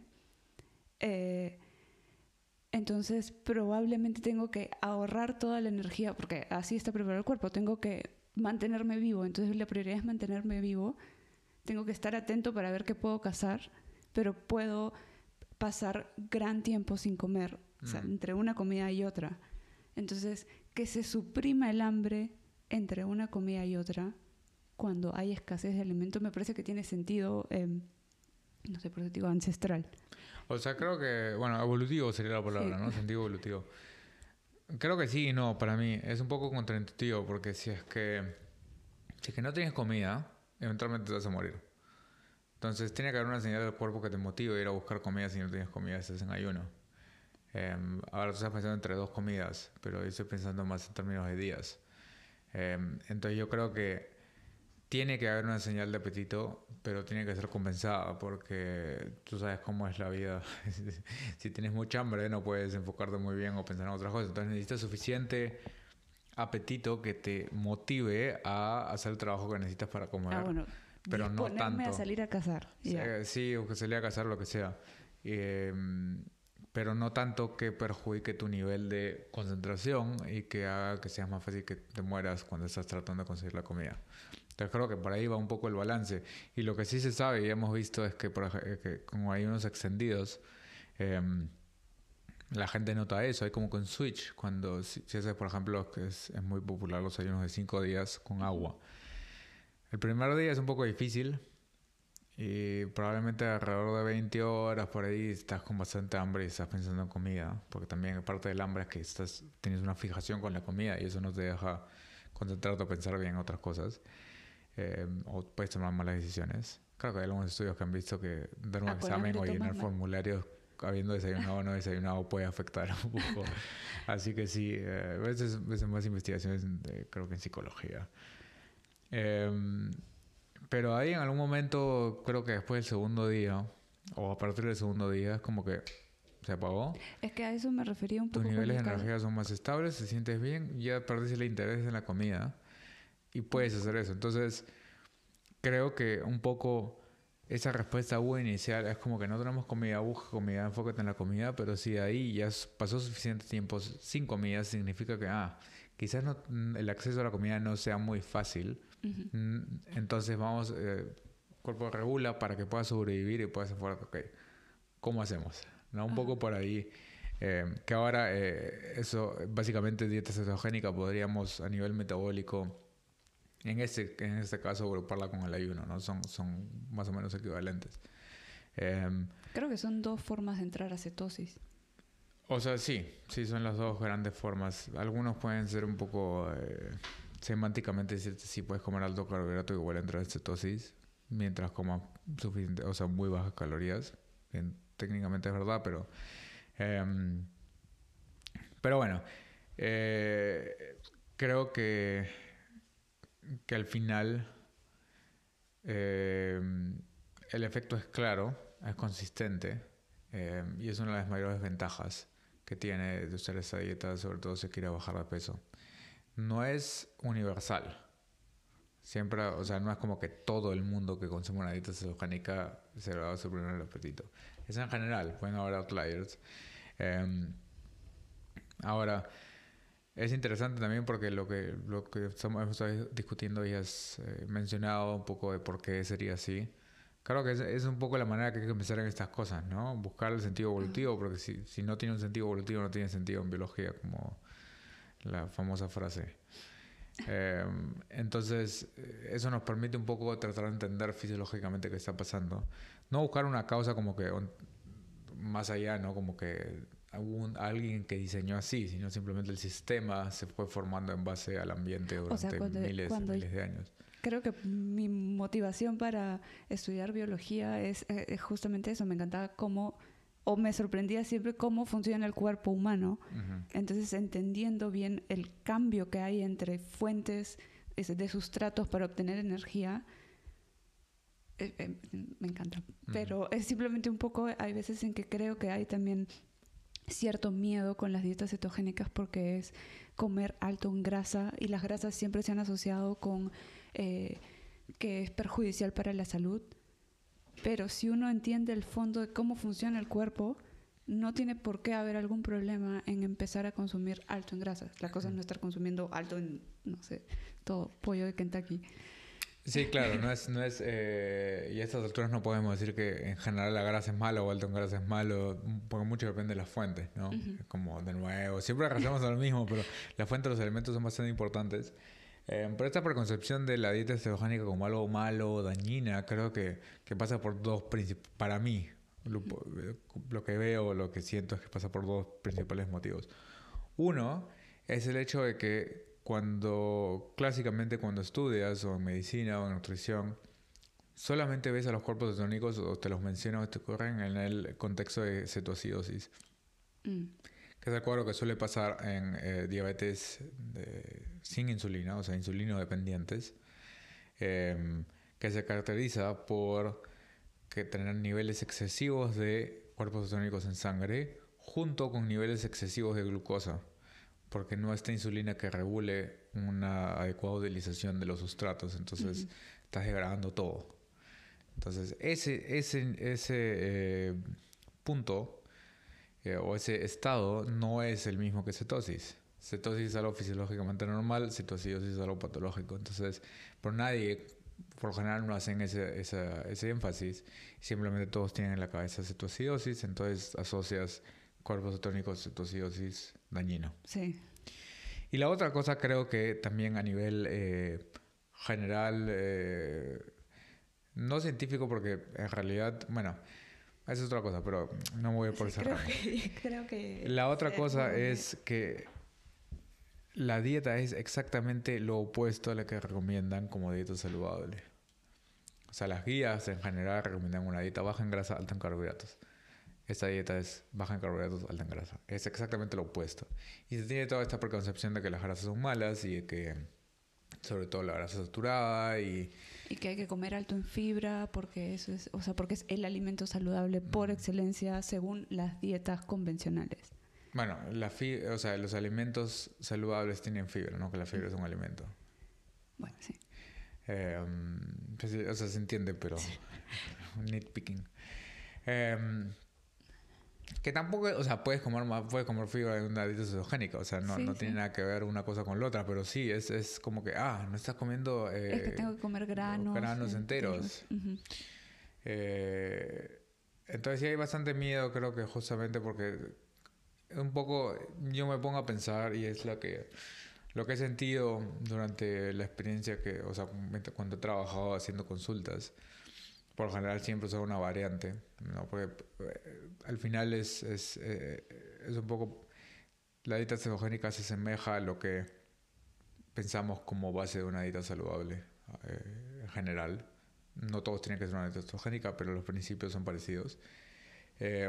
Eh, entonces, probablemente tengo que ahorrar toda la energía, porque así está preparado el cuerpo. Tengo que mantenerme vivo. Entonces, la prioridad es mantenerme vivo. Tengo que estar atento para ver qué puedo cazar, pero puedo pasar gran tiempo sin comer, mm. o sea, entre una comida y otra. Entonces, que se suprima el hambre entre una comida y otra, cuando hay escasez de alimentos, me parece que tiene sentido, eh, no sé, por eso digo ancestral. O sea, creo que, bueno, evolutivo sería la palabra, sí. ¿no? Sentido evolutivo. Creo que sí y no, para mí. Es un poco contraintuitivo, porque si es que, si es que no tienes comida, eventualmente te vas a morir. Entonces, tiene que haber una señal del cuerpo que te motive a ir a buscar comida si no tienes comida, estás en ayuno. Eh, ahora tú estás pensando entre dos comidas, pero yo estoy pensando más en términos de días. Eh, entonces, yo creo que tiene que haber una señal de apetito, pero tiene que ser compensada, porque tú sabes cómo es la vida. Si tienes mucha hambre, no puedes enfocarte muy bien o pensar en otras cosas. Entonces, necesitas suficiente apetito que te motive a hacer el trabajo que necesitas para comer. Ah, bueno. Pero no tanto. A salir a cazar. Yeah. Sí, o que salir a cazar, lo que sea. Eh, pero no tanto que perjudique tu nivel de concentración y que haga que sea más fácil que te mueras cuando estás tratando de conseguir la comida. Entonces creo que por ahí va un poco el balance. Y lo que sí se sabe y hemos visto es que, por ejemplo, que como hay unos extendidos, eh, la gente nota eso. Hay como que un switch. Cuando, si, si haces, por ejemplo, que es, es muy popular los ayunos de cinco días con agua. El primer día es un poco difícil y probablemente alrededor de veinte horas por ahí estás con bastante hambre y estás pensando en comida, porque también parte del hambre es que estás, tienes una fijación con la comida y eso no te deja concentrarte o pensar bien en otras cosas, eh, o puedes tomar malas decisiones. Claro que hay algunos estudios que han visto que dar un examen o llenar formularios habiendo desayunado o no desayunado puede afectar un poco. Así que sí, eh, a veces, a veces más investigaciones de, creo que en psicología. Eh, pero ahí en algún momento, creo que después del segundo día, o a partir del segundo día, es como que se apagó. Es que a eso me refería un poco. Tus niveles de energía son más estables, te sientes bien, ya perdés el interés en la comida y puedes hacer eso. Entonces, creo que un poco esa respuesta U inicial es como que no tenemos comida, busca comida, enfócate en la comida, pero si ahí ya pasó suficiente tiempo sin comida, significa que, ah, quizás no, el acceso a la comida no sea muy fácil. Uh-huh. Entonces vamos, eh, el cuerpo regula para que puedas sobrevivir y puedas enfocar, ok, ¿cómo hacemos? ¿No? Un uh-huh. poco por ahí, eh, que ahora eh, eso, básicamente dieta cetogénica, podríamos a nivel metabólico, en este, en este caso, agruparla con el ayuno, ¿no? Son, son más o menos equivalentes. Eh, Creo que son dos formas de entrar a cetosis. O sea, sí, sí, son las dos grandes formas. Algunos pueden ser un poco... Eh, semánticamente decirte si puedes comer alto carbohidrato igual entrar en cetosis mientras comas suficiente, o sea, muy bajas calorías. Bien, técnicamente es verdad, pero eh, pero bueno, eh, creo que que al final eh, el efecto es claro, es consistente eh, y es una de las mayores ventajas que tiene de usar esa dieta, sobre todo si quiere bajar de peso. No es universal. Siempre, o sea, no es como que todo el mundo que consume una dieta cetogénica se le va a suprimir el apetito. Es en general, pueden haber outliers. Eh, ahora, es interesante también porque lo que, lo que estamos, hemos estado discutiendo y has eh, mencionado un poco de por qué sería así. Claro que es, es un poco la manera que hay que pensar en estas cosas, ¿no? Buscar el sentido evolutivo, porque si, si no tiene un sentido evolutivo, no tiene sentido en biología, como la famosa frase. Eh, entonces, eso nos permite un poco tratar de entender fisiológicamente qué está pasando. No buscar una causa como que on, más allá, ¿no? Como que un, alguien que diseñó así, sino simplemente el sistema se fue formando en base al ambiente durante o sea, cuando, miles y miles de años. Creo que mi motivación para estudiar biología es, es justamente eso. Me encantaba cómo... o me sorprendía siempre cómo funciona el cuerpo humano. Uh-huh. Entonces, entendiendo bien el cambio que hay entre fuentes de sustratos para obtener energía, eh, eh, me encanta. Uh-huh. Pero es simplemente un poco, hay veces en que creo que hay también cierto miedo con las dietas cetogénicas porque es comer alto en grasa y las grasas siempre se han asociado con eh, que es perjudicial para la salud. Pero si uno entiende el fondo de cómo funciona el cuerpo, no tiene por qué haber algún problema en empezar a consumir alto en grasas. La cosa es no estar consumiendo alto en, no sé, todo pollo de Kentucky. Sí, claro, no es, no es eh, y a estas alturas no podemos decir que en general la grasa es malo o alto en grasa es malo, porque mucho depende de las fuentes, ¿no? Uh-huh. Es como, de nuevo, siempre regresamos a lo mismo, pero las fuentes de los alimentos son bastante importantes. Eh, pero esta preconcepción de la dieta cetogénica como algo malo, dañina, creo que, que pasa por dos principales, para mí, lo, lo que veo, lo que siento es que pasa por dos principales motivos. Uno es el hecho de que cuando, clásicamente cuando estudias o en medicina o en nutrición, solamente ves a los cuerpos cetónicos o te los mencionan o te ocurren en el contexto de cetoacidosis. Mm. Que es el cuadro que suele pasar en eh, diabetes de, sin insulina, o sea, insulino dependientes, eh, que se caracteriza por que tener niveles excesivos de cuerpos cetónicos en sangre junto con niveles excesivos de glucosa, porque no está insulina que regule una adecuada utilización de los sustratos, entonces uh-huh. estás degradando todo. Entonces, ese, ese, ese eh, punto eh, o ese estado no es el mismo que cetosis. Cetosis es algo fisiológicamente normal, cetoacidosis es algo patológico. Entonces, por nadie, por lo general no hacen ese, ese, ese énfasis. Simplemente todos tienen en la cabeza cetoacidosis, entonces asocias cuerpos cetónicos, cetoacidosis, dañino. Sí. Y la otra cosa creo que también a nivel eh, general, eh, no científico porque en realidad, bueno, esa es otra cosa, pero no me voy por sí, esa creo rama. que, creo que La otra eh, cosa bueno, es que la dieta es exactamente lo opuesto a la que recomiendan como dieta saludable. O sea, las guías en general recomiendan una dieta baja en grasa, alta en carbohidratos. Esta dieta es baja en carbohidratos, alta en grasa. Es exactamente lo opuesto. Y se tiene toda esta preconcepción de que las grasas son malas y de que, sobre todo la grasa saturada y... Y que hay que comer alto en fibra porque eso es, o sea, porque es el alimento saludable por excelencia según las dietas convencionales. Bueno, la fi- o sea, los alimentos saludables tienen fibra, no que la fibra es un alimento. Bueno, sí. Eh, pues, o sea, se entiende, pero nitpicking. Eh, que tampoco, o sea, puedes comer más, puedes comer fibra en una dieta cetogénica, o sea, no, sí, no sí. tiene nada que ver una cosa con la otra, pero sí, es, es como que, ah, no estás comiendo... Eh, es que tengo que comer granos. Granos enteros. enteros. Uh-huh. Eh, entonces sí hay bastante miedo, creo que justamente porque un poco yo me pongo a pensar y es lo que... Lo que he sentido durante la experiencia que, o sea, cuando he trabajado haciendo consultas, por lo general siempre uso una variante, ¿no? Porque eh, al final es, es, eh, es un poco... La dieta cetogénica se asemeja a lo que pensamos como base de una dieta saludable eh, en general. No todos tienen que ser una dieta cetogénica, pero los principios son parecidos. Eh,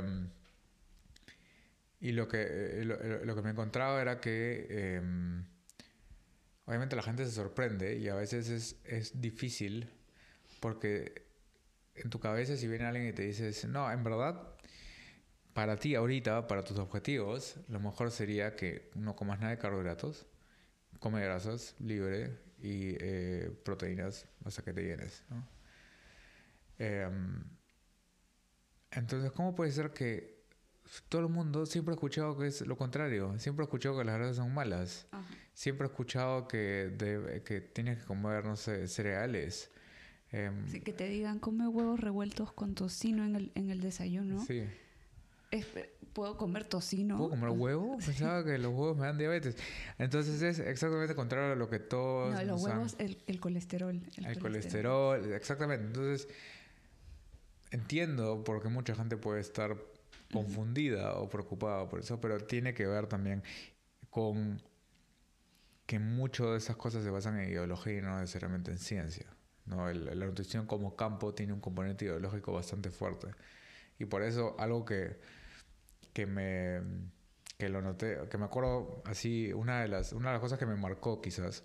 y lo que, eh, lo, lo que me encontraba era que... Eh, obviamente la gente se sorprende y a veces es, es difícil porque en tu cabeza si viene alguien y te dice, no, en verdad, para ti ahorita, para tus objetivos, lo mejor sería que no comas nada de carbohidratos, come grasas libre y eh, proteínas hasta que te llenes, ¿no? Eh, entonces, ¿cómo puede ser que todo el mundo siempre ha escuchado que es lo contrario? Siempre ha escuchado que las grasas son malas. Ajá. Siempre he escuchado que, de, que tienes que comer, no sé, cereales. Eh, sí, que te digan, come huevos revueltos con tocino en el, en el desayuno. Sí. Es, ¿puedo comer tocino? ¿Puedo comer huevo? Sí. Pensaba que los huevos me dan diabetes. Entonces es exactamente contrario a lo que todos... No, los huevos, han... el, el colesterol. El, el colesterol. colesterol, exactamente. Entonces entiendo por qué mucha gente puede estar confundida uh-huh. o preocupada por eso, pero tiene que ver también con... que muchas de esas cosas se basan en ideología y no necesariamente en ciencia, ¿no? El, la nutrición como campo tiene un componente ideológico bastante fuerte. Y por eso algo que, que me que lo noté, que me acuerdo así, una de las, una de las cosas que me marcó quizás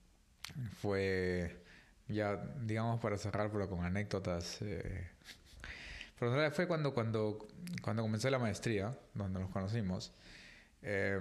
fue, ya digamos para cerrar, pero con anécdotas. Eh, pero fue cuando, cuando, cuando comencé la maestría, donde nos conocimos. Eh,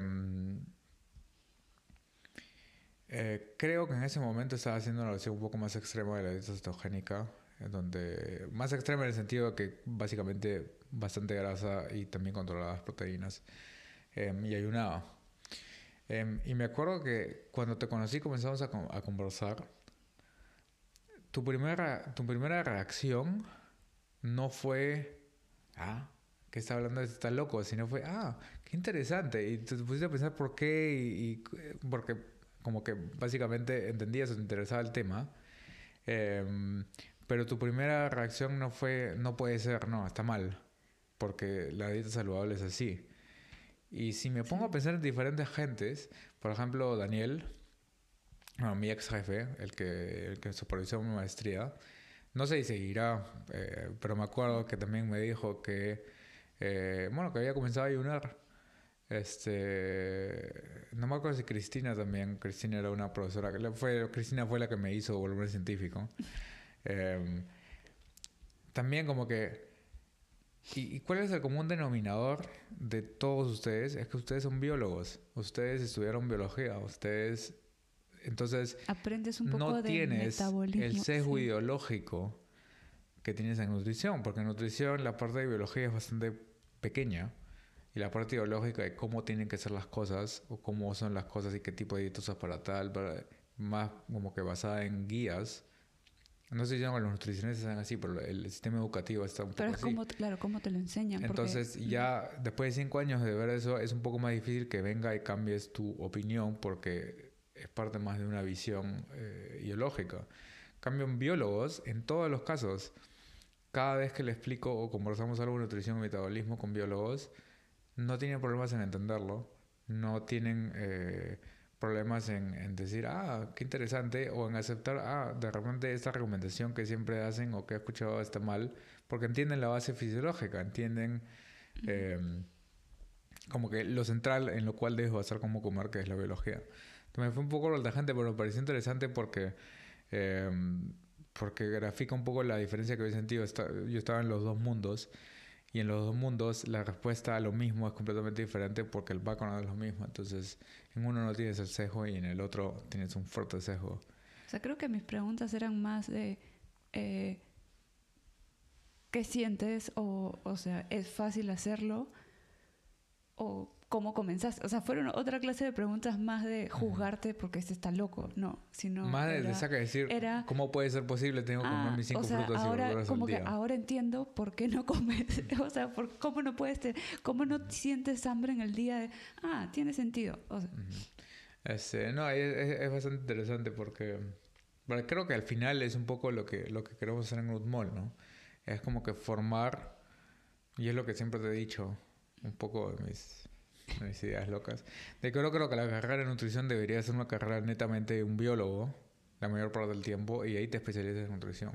Eh, creo que en ese momento estaba haciendo una versión un poco más extrema de la dieta cetogénica, en donde más extrema en el sentido de que básicamente bastante grasa y también controladas proteínas, eh, y ayunaba. Eh, y me acuerdo que cuando te conocí comenzamos a, a conversar. Tu primera, tu primera reacción no fue, ah, ¿qué está hablando? Está loco, sino fue, ah, qué interesante. Y te pusiste a pensar por qué y, y porque como que básicamente entendías o te interesaba el tema, eh, pero tu primera reacción no fue, no puede ser, no, está mal, porque la dieta saludable es así. Y si me pongo Sí. a pensar en diferentes gentes, por ejemplo, Daniel, bueno, mi ex jefe, el que, el que supervisó mi maestría, no sé si seguirá, eh, pero me acuerdo que también me dijo que, eh, bueno, que había comenzado a ayunar. Este, no me acuerdo si Cristina también, Cristina era una profesora, que le fue, Cristina fue la que me hizo volver científico. Eh, también como que, ¿y, y cuál es el común denominador de todos ustedes? Es que ustedes son biólogos, ustedes estudiaron biología, ustedes, entonces, Aprendes un no poco de tienes el metabolismo. sesgo Sí. ideológico que tienes en nutrición, porque en nutrición la parte de biología es bastante pequeña y la parte ideológica de cómo tienen que ser las cosas o cómo son las cosas y qué tipo de dieta usas para tal, para- más como que basada en guías. No sé si llaman los nutricionistas sean así, pero el sistema educativo está un Pero poco es así. como, claro, cómo te lo enseñan. Porque Entonces ya después de cinco años de ver eso es un poco más difícil que venga y cambies tu opinión porque es parte más de una visión eh, ideológica. Cambio en biólogos, en todos los casos, cada vez que le explico o conversamos algo de nutrición y metabolismo con biólogos, no tienen problemas en entenderlo, no tienen eh, problemas en, en decir, ah, qué interesante, o en aceptar, ah, de repente esta recomendación que siempre hacen o que he escuchado está mal, porque entienden la base fisiológica, entienden eh, como que lo central en lo cual debes basar cómo comer, que es la biología. Entonces fue un poco la gente, pero me pareció interesante porque... Eh, porque grafica un poco la diferencia que había sentido. Yo estaba en los dos mundos y en los dos mundos la respuesta a lo mismo es completamente diferente porque el background es lo mismo. Entonces, en uno no tienes el sesgo y en el otro tienes un fuerte sesgo. O sea, creo que mis preguntas eran más de eh, ¿qué sientes? O, o sea, ¿es fácil hacerlo? ¿O cómo comenzaste? O sea, fueron otra clase de preguntas más de juzgarte porque este está loco. No, sino Más de, era, de saca decir, era ¿cómo puede ser posible? Tengo que comer ah, mis cinco o sea, frutas y ahora verduras como al que día. ahora entiendo por qué no comes, o sea, por cómo no puedes, te- cómo no sientes hambre en el día de, ah, tiene sentido. O sea, Este, no, es, es- es bastante interesante porque bueno, creo que al final es un poco lo que, lo que queremos hacer en Udmol, ¿no? Es como que formar, y es lo que siempre te he dicho, un poco de mis, de mis ideas locas, de que yo creo que la carrera de nutrición debería ser una carrera netamente de un biólogo la mayor parte del tiempo y ahí te especializas en nutrición.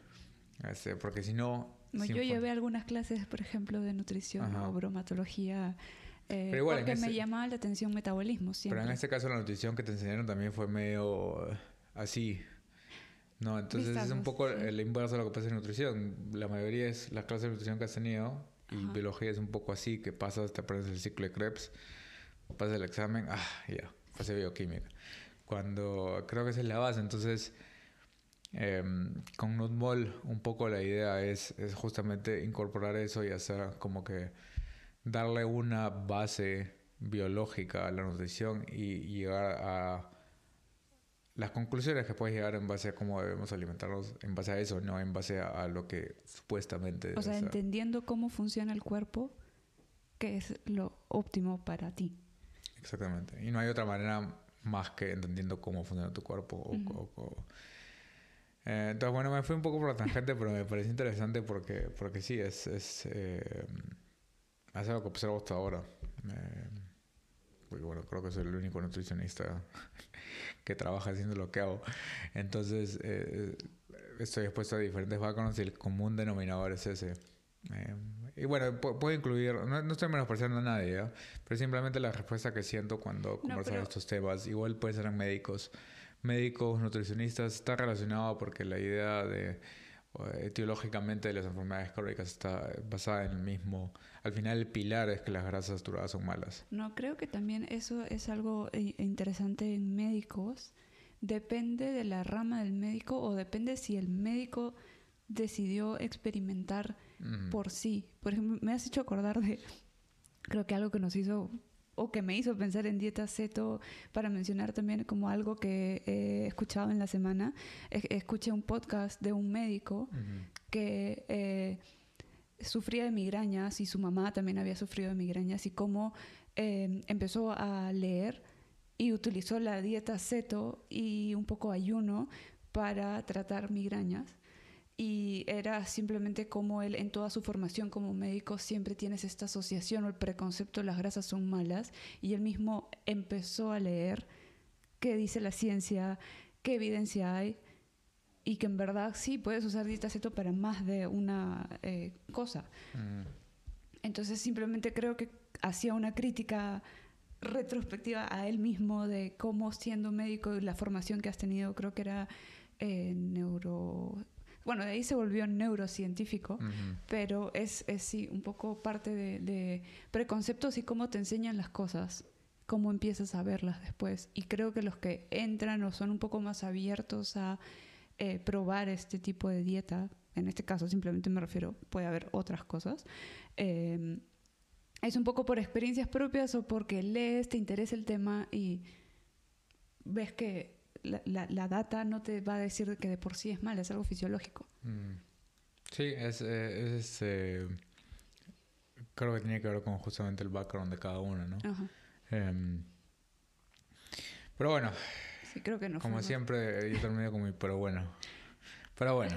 Este, porque si no... bueno, sin yo fun- llevé algunas clases, por ejemplo, de nutrición Ajá. o bromatología, eh, Pero igual, en porque me ese, llamaba la atención metabolismo pero en siempre. este caso la nutrición que te enseñaron también fue medio eh, así, ¿no? Entonces es un Vistazos, poco sí. el inverso de lo que pasa en nutrición. La mayoría es las clases de nutrición que has tenido y Ajá. biología es un poco así, que pasas, te aprendes el ciclo de Krebs, pasas el examen, ah, ya, pasé bioquímica. Cuando creo que esa es la base, entonces eh, con Nutmol un poco la idea es, es justamente incorporar eso y hacer como que darle una base biológica a la nutrición y llegar a las conclusiones que puedes llegar en base a cómo debemos alimentarnos, en base a eso, no en base a, a lo que supuestamente O debe sea, ser. entendiendo cómo funciona el cuerpo, que es lo óptimo para ti. Exactamente. Y no hay otra manera más que entendiendo cómo funciona tu cuerpo. O, Ujú. o- o- Eh, entonces, bueno, me fui un poco por la tangente, pero me pareció interesante porque, porque sí, es, es, eh, es algo que observo hasta ahora. Eh, porque, bueno, creo que soy el único nutricionista que trabaja haciendo lo que hago. Entonces, eh, estoy expuesto a diferentes backgrounds y el común denominador es ese. Eh, y bueno, pu- puedo incluir, no, no estoy menospreciando a nadie, ¿ya? Pero simplemente la respuesta que siento cuando No, converso de pero estos temas, igual pueden ser en médicos, médicos, nutricionistas, está relacionado porque la idea de o, etiológicamente de las enfermedades crónicas está basada en el mismo, al final el pilar es que las grasas saturadas son malas. no, creo que también eso es algo eh, interesante en médicos. Depende de la rama del médico o depende si el médico decidió experimentar Mm. por sí. Por ejemplo, me has hecho acordar de, creo que algo que nos hizo o que me hizo pensar en dieta ceto, para mencionar también como algo que he escuchado en la semana. E- escuché un podcast de un médico Ujú. que eh, sufría de migrañas y su mamá también había sufrido de migrañas y cómo eh, empezó a leer y utilizó la dieta ceto y un poco ayuno para tratar migrañas. Y era simplemente como él, en toda su formación como médico, siempre tienes esta asociación o el preconcepto de las grasas son malas. Y él mismo empezó a leer qué dice la ciencia, qué evidencia hay, y que en verdad sí puedes usar dieta ceto para más de una eh, cosa. Mm. Entonces simplemente creo que hacía una crítica retrospectiva a él mismo de cómo, siendo médico y la formación que has tenido, creo que era eh, neuro... Bueno, de ahí se volvió neurocientífico, uh-huh. pero es, es sí un poco parte de, de preconceptos y cómo te enseñan las cosas, cómo empiezas a verlas después. Y creo que los que entran o son un poco más abiertos a eh, probar este tipo de dieta, en este caso simplemente me refiero, puede haber otras cosas, eh, es un poco por experiencias propias o porque lees, te interesa el tema y ves que La, la, la data no te va a decir que de por sí es mal, es algo fisiológico. Mm. Sí, es, es, es eh, creo que tiene que ver con justamente el background de cada uno, ¿no? Ajá. Um, pero bueno, sí, creo que no como fue siempre, yo terminé con mi pero bueno. Pero bueno,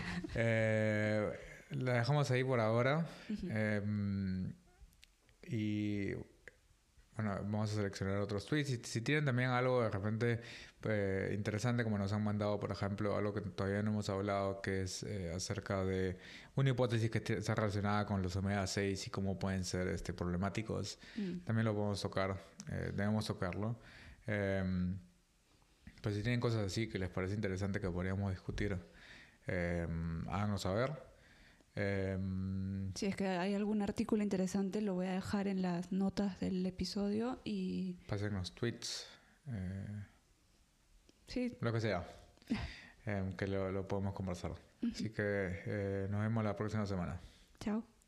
eh, la dejamos ahí por ahora. Uh-huh. eh, y bueno, vamos a seleccionar otros tweets. Si, si tienen también algo de repente eh, interesante, como nos han mandado, por ejemplo, algo que todavía no hemos hablado, que es eh, acerca de una hipótesis que t- está relacionada con los omega seis y cómo pueden ser este, problemáticos, mm. también lo podemos tocar, eh, debemos tocarlo. Eh, pues si tienen cosas así que les parece interesante que podríamos discutir, eh, háganos saber. Um, si es que hay algún artículo interesante, lo voy a dejar en las notas del episodio y... Pásennos tweets. Eh, sí. Lo que sea. eh, que lo, lo podemos conversar. Uh-huh. Así que eh, nos vemos la próxima semana. Chao.